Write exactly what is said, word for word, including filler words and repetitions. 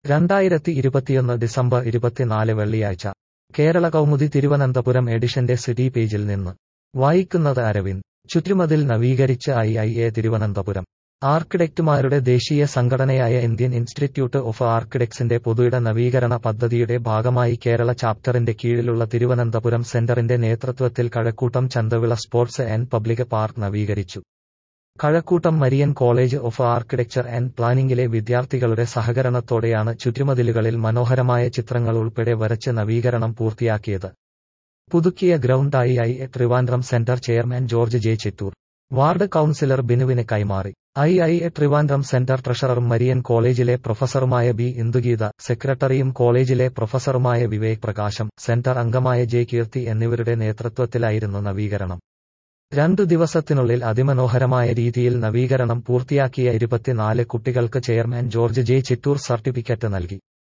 രണ്ടായിരത്തി ഇരുപത്തിയൊന്ന് ഡിസംബർ ഇരുപത്തിനാല് വെള്ളിയാഴ്ച കേരള കൗമുദി തിരുവനന്തപുരം എഡിഷന്റെ സിറ്റി പേജിൽ നിന്ന് വായിക്കുന്നത് അരവിന്ദ്. ചുറ്റുമതിൽ നവീകരിച്ച് ഐ ഐ എ തിരുവനന്തപുരം. ആർക്കിടെക്റ്റുമാരുടെ ദേശീയ സംഘടനയായ ഇന്ത്യൻ ഇൻസ്റ്റിറ്റ്യൂട്ട് ഓഫ് ആർക്കിടെക്ട്സിന്റെ പൊതുയിട നവീകരണ പദ്ധതിയുടെ ഭാഗമായി കേരള ചാപ്റ്ററിന്റെ കീഴിലുള്ള തിരുവനന്തപുരം സെന്ററിന്റെ നേതൃത്വത്തിൽ Kazhakkoottam Chanthavila sports and public park നവീകരിച്ചു. Kazhakkoottam Marian college of architecture and പ്ലാനിംഗിലെ വിദ്യാർത്ഥികളുടെ സഹകരണത്തോടെയാണ് ചുറ്റുമതിലുകളിൽ മനോഹരമായ ചിത്രങ്ങൾ ഉൾപ്പെടെ വരച്ച് നവീകരണം പൂർത്തിയാക്കിയത്. പുതുക്കിയ ground I I A Trivandrum centre chairman George J Chittoor ward councillor ബിനുവിന് കൈമാറി. I I A Trivandrum centre ട്രഷററും മരിയൻ കോളേജിലെ പ്രൊഫസറുമായ ബി ഇന്ദുഗീത, സെക്രട്ടറിയും കോളേജിലെ പ്രൊഫസറുമായ വിവേക് പ്രകാശം, സെന്റർ അംഗമായ ജെ കീർത്തി എന്നിവരുടെ നേതൃത്വത്തിലായിരുന്നു നവീകരണം. രണ്ടു ദിവസത്തിനുള്ളിൽ അതിമനോഹരമായ രീതിയിൽ നവീകരണം പൂർത്തിയാക്കിയ ഇരുപത്തിനാല് കുട്ടികൾക്ക് chairman George J Chittoor certificate നൽകി.